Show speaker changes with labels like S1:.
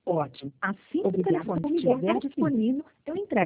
S1: Ótimo.
S2: Assim que o
S1: Obrigada
S2: telefone
S1: por me
S2: estiver
S1: guardar aqui.
S2: disponível, eu entrego